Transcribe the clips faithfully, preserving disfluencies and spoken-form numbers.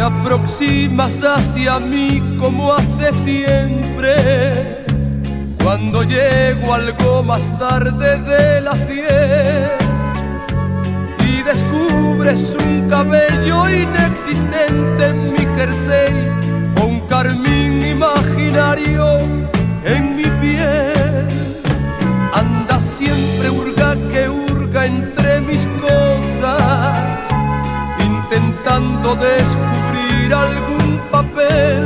aproximas hacia mí como hace siempre, cuando llego algo más tarde de las diez y descubres un cabello inexistente en mi jersey o un carmín imaginario en mi piel. Andas siempre hurga que hurga entre mis cosas, intentando descubrir algún papel,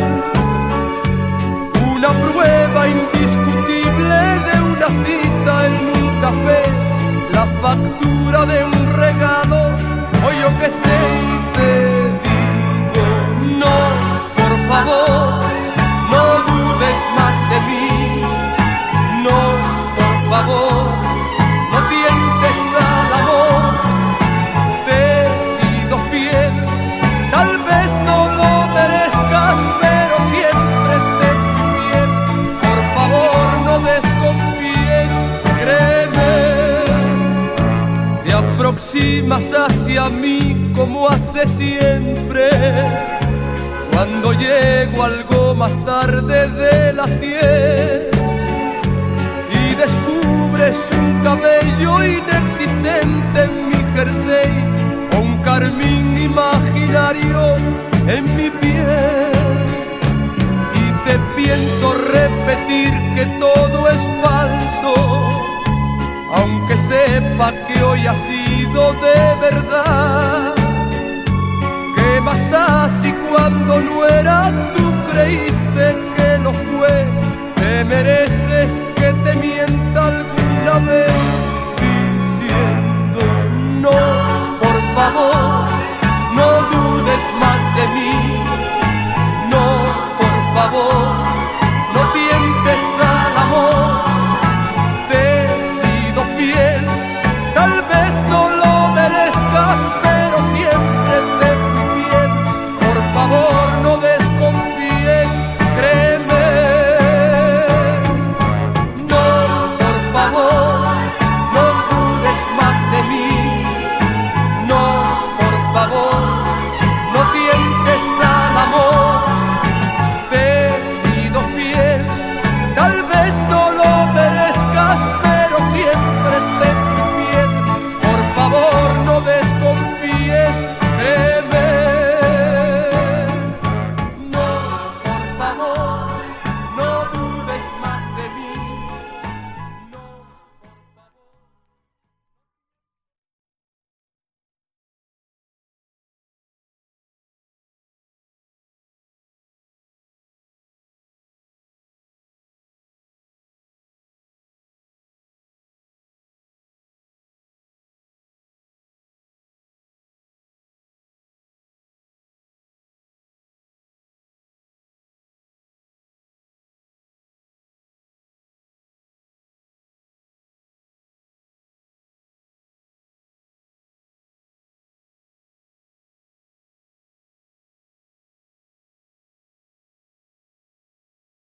una prueba indiscutible de una cita en un café, la factura de un regalo, o yo qué sé, y te digo no, por favor, no dudes más de mí, no, por favor, no tientes al amor, te he sido fiel, tal vez no lo merezcas, pero siempre te fui fiel, por favor no desconfíes, créeme. Te aproximas hacia mí como hace siempre, cuando llego algo más tarde de las diez y descubres un cabello inexistente en mi jersey o un carmín imaginario en mi piel, y te pienso repetir que todo es falso, aunque sepa que hoy ha sido de verdad. ¿Qué más da si cuando no era tú creíste que lo fue? ¿Te mereces que te mienta alguna vez?